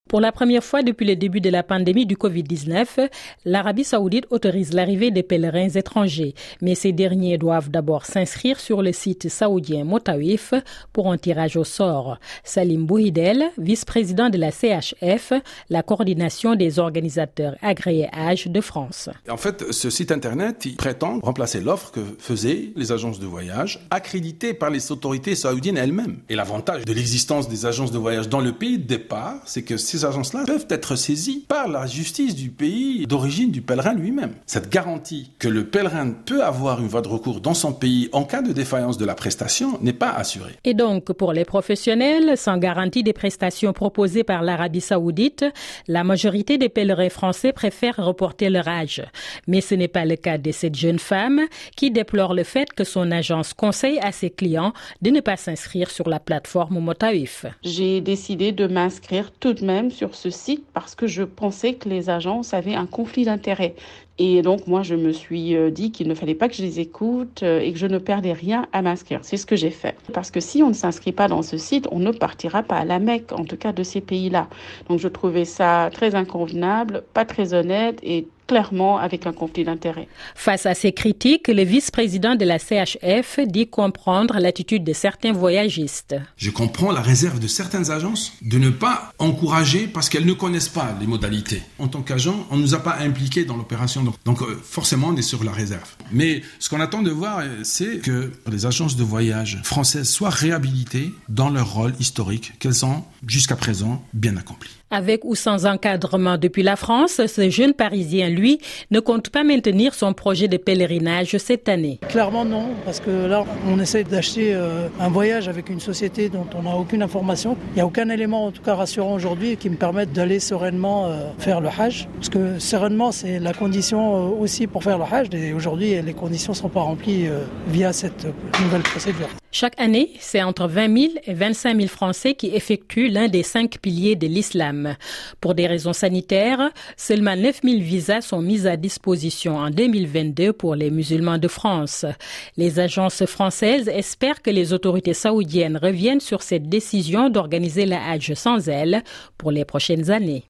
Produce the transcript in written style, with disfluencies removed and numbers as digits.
Pour la première fois depuis le début de la pandémie du Covid-19, l'Arabie saoudite autorise l'arrivée des pèlerins étrangers. Mais ces derniers doivent d'abord s'inscrire sur le site saoudien Motaif pour un tirage au sort. Salim Bouhidel, vice-président de la CHF, la coordination des organisateurs agréés Hajj de France. En fait, ce site internet il prétend remplacer l'offre que faisaient les agences de voyage, accréditées par les autorités saoudiennes elles-mêmes. Et l'avantage de l'existence des agences de voyage dans le pays de départ, c'est que ces agences-là peuvent être saisies par la justice du pays d'origine du pèlerin lui-même. Cette garantie que le pèlerin peut avoir une voie de recours dans son pays en cas de défaillance de la prestation n'est pas assurée. Et donc, pour les professionnels, sans garantie des prestations proposées par l'Arabie saoudite, la majorité des pèlerins français préfèrent reporter leur Hajj. Mais ce n'est pas le cas de cette jeune femme qui déplore le fait que son agence conseille à ses clients de ne pas s'inscrire sur la plateforme Motaif. J'ai décidé de m'inscrire tout de même sur ce site parce que je pensais que les agences avaient un conflit d'intérêts. Et donc, moi, je me suis dit qu'il ne fallait pas que je les écoute et que je ne perdais rien à m'inscrire. C'est ce que j'ai fait. Parce que si on ne s'inscrit pas dans ce site, on ne partira pas à la Mecque, en tout cas de ces pays-là. Donc, je trouvais ça très inconvenable, pas très honnête et clairement avec un conflit d'intérêts. Face à ces critiques, le vice-président de la CHF dit comprendre l'attitude de certains voyagistes. Je comprends la réserve de certaines agences de ne pas encourager parce qu'elles ne connaissent pas les modalités. En tant qu'agent, on ne nous a pas impliqués dans l'opération. Donc forcément, on est sur la réserve. Mais ce qu'on attend de voir, c'est que les agences de voyage françaises soient réhabilitées dans leur rôle historique qu'elles ont jusqu'à présent bien accompli. Avec ou sans encadrement depuis la France, ce jeune Parisien, lui, ne compte pas maintenir son projet de pèlerinage cette année. Clairement non, parce que là, on essaie d'acheter un voyage avec une société dont on n'a aucune information. Il n'y a aucun élément, en tout cas rassurant aujourd'hui, qui me permette d'aller sereinement faire le Hajj. Parce que sereinement, c'est la condition aussi pour faire le Hajj. Et aujourd'hui, les conditions ne sont pas remplies via cette nouvelle procédure. Chaque année, c'est entre 20 000 et 25 000 Français qui effectuent l'un des 5 piliers de l'islam. Pour des raisons sanitaires, seulement 9 000 visas sont mis à disposition en 2022 pour les musulmans de France. Les agences françaises espèrent que les autorités saoudiennes reviennent sur cette décision d'organiser la Hajj sans elles pour les prochaines années.